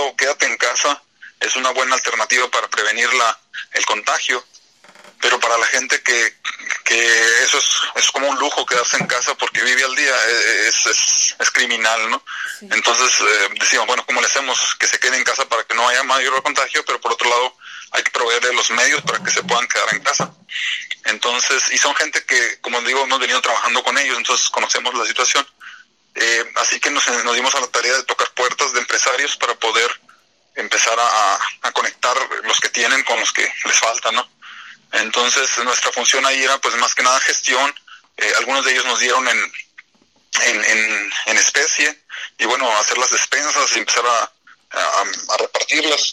lado, quédate en casa es una buena alternativa para prevenir el contagio, pero para la gente que eso es como un lujo, quedarse en casa porque vive al día, es criminal, ¿no? Sí. Entonces decimos, bueno, ¿cómo le hacemos que se quede en casa para que no haya mayor contagio? Pero por otro lado hay que proveerle los medios para que se puedan quedar en casa. Entonces, y son gente que, como digo, hemos venido trabajando con ellos, entonces conocemos la situación. Así que nos dimos a la tarea de tocar puertas de empresarios para poder empezar a conectar los que tienen con los que les falta, ¿no? Entonces nuestra función ahí era pues más que nada gestión. Algunos de ellos nos dieron en especie, y bueno, hacer las despensas y empezar a repartirlas.